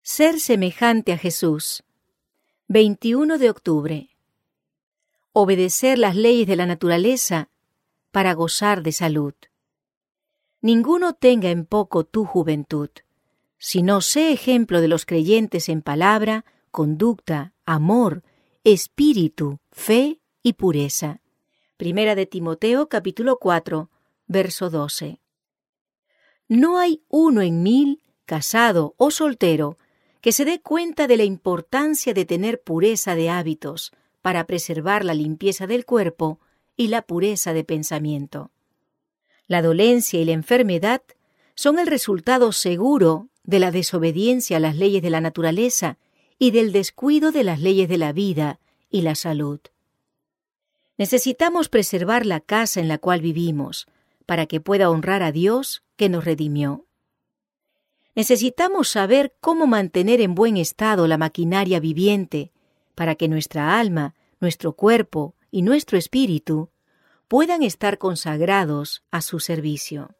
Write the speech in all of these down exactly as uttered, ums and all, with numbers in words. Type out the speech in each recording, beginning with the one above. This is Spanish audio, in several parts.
Ser semejante a Jesús. veintiuno de octubre. Obedecer las leyes de la naturaleza para gozar de salud. Ninguno tenga en poco tu juventud, sino sé ejemplo de los creyentes en palabra, conducta, amor, espíritu, fe y pureza. Primera de Timoteo, capítulo cuatro, verso doce. No hay uno en mil, casado o soltero, que se dé cuenta de la importancia de tener pureza de hábitos para preservar la limpieza del cuerpo y la pureza de pensamiento. La dolencia y la enfermedad son el resultado seguro de la desobediencia a las leyes de la naturaleza y del descuido de las leyes de la vida y la salud. Necesitamos preservar la casa en la cual vivimos para que pueda honrar a Dios que nos redimió. Necesitamos saber cómo mantener en buen estado la maquinaria viviente para que nuestra alma, nuestro cuerpo y nuestro espíritu puedan estar consagrados a su servicio.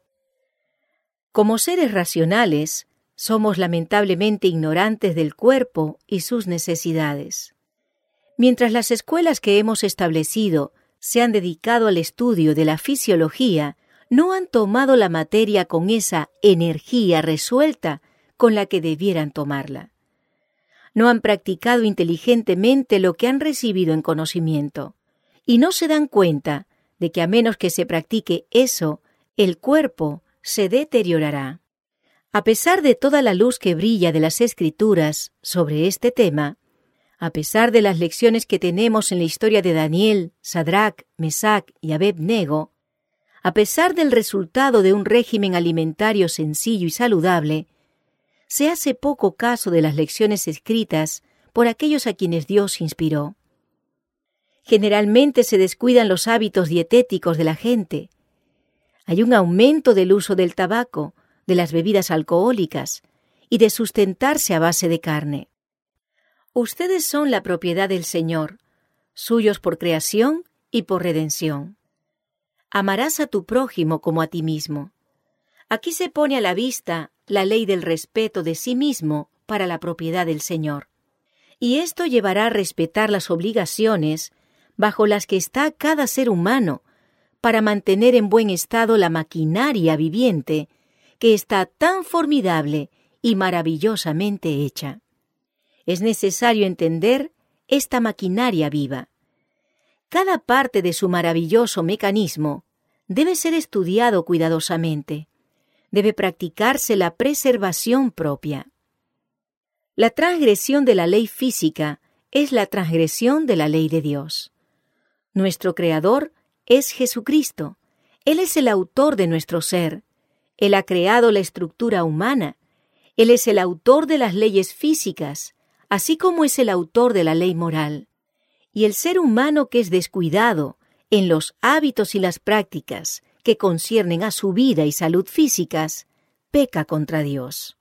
Como seres racionales, somos lamentablemente ignorantes del cuerpo y sus necesidades. Mientras las escuelas que hemos establecido se han dedicado al estudio de la fisiología, no han tomado la materia con esa energía resuelta con la que debieran tomarla. No han practicado inteligentemente lo que han recibido en conocimiento, y no se dan cuenta de que a menos que se practique eso, el cuerpo se deteriorará. A pesar de toda la luz que brilla de las Escrituras sobre este tema, a pesar de las lecciones que tenemos en la historia de Daniel, Sadrac, Mesac y Abed-nego, a pesar del resultado de un régimen alimentario sencillo y saludable, se hace poco caso de las lecciones escritas por aquellos a quienes Dios inspiró. Generalmente se descuidan los hábitos dietéticos de la gente. Hay un aumento del uso del tabaco, de las bebidas alcohólicas y de sustentarse a base de carne. Ustedes son la propiedad del Señor, suyos por creación y por redención. Amarás a tu prójimo como a ti mismo. Aquí se pone a la vista la ley del respeto de sí mismo para la propiedad del Señor. Y esto llevará a respetar las obligaciones bajo las que está cada ser humano para mantener en buen estado la maquinaria viviente que está tan formidable y maravillosamente hecha. Es necesario entender esta maquinaria viva. Cada parte de su maravilloso mecanismo debe ser estudiado cuidadosamente. Debe practicarse la preservación propia. La transgresión de la ley física es la transgresión de la ley de Dios. Nuestro Creador es Jesucristo. Él es el autor de nuestro ser. Él ha creado la estructura humana. Él es el autor de las leyes físicas, así como es el autor de la ley moral. Y el ser humano que es descuidado en los hábitos y las prácticas que conciernen a su vida y salud físicas, peca contra Dios.